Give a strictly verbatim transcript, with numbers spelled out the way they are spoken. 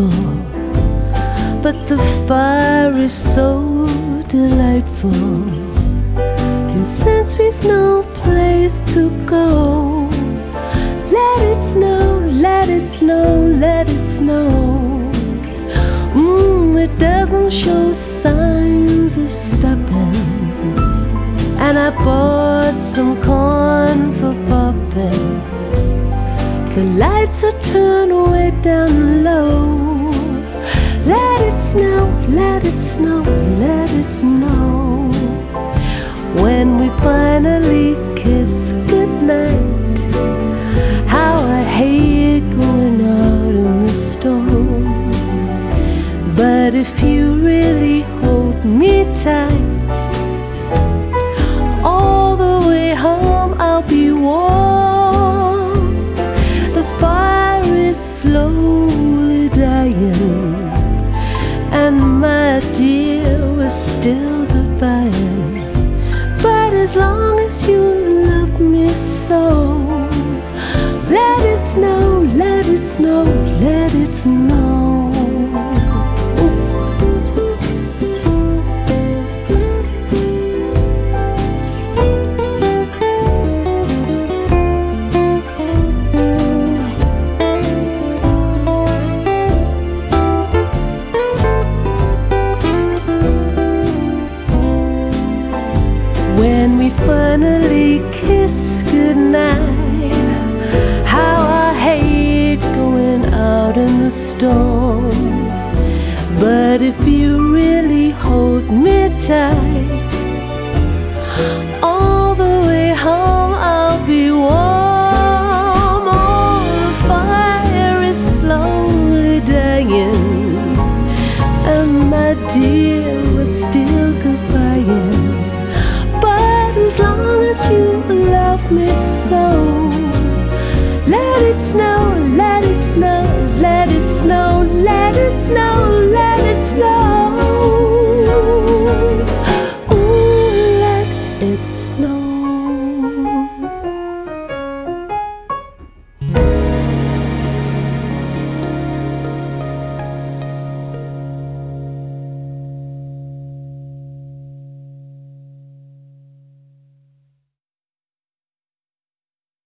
frightful, but the fire is so delightful. And since we've no place to go, let it snow, let it snow, let it snow. Mm, it doesn't show signs of stopping. And I bought some corn for popping. The lights are turned way down low. Let it snow, let it snow, let it snow. When we finally kiss goodnight, how I hate going out in the storm. But if you really hold me tight, all the way home I'll be warm. The fire is slowly dying, and my dear, we're still goodbying. But as long as you love me so, let it snow, let it snow, let it snow. When we finally kiss goodnight, how I hate going out in the storm. But if you really hold me tight, all the way home I'll be warm. Oh, the fire is slowly dying, and my dear, we're still goodbying. As long as you love me so, let it snow, let it snow, let it snow.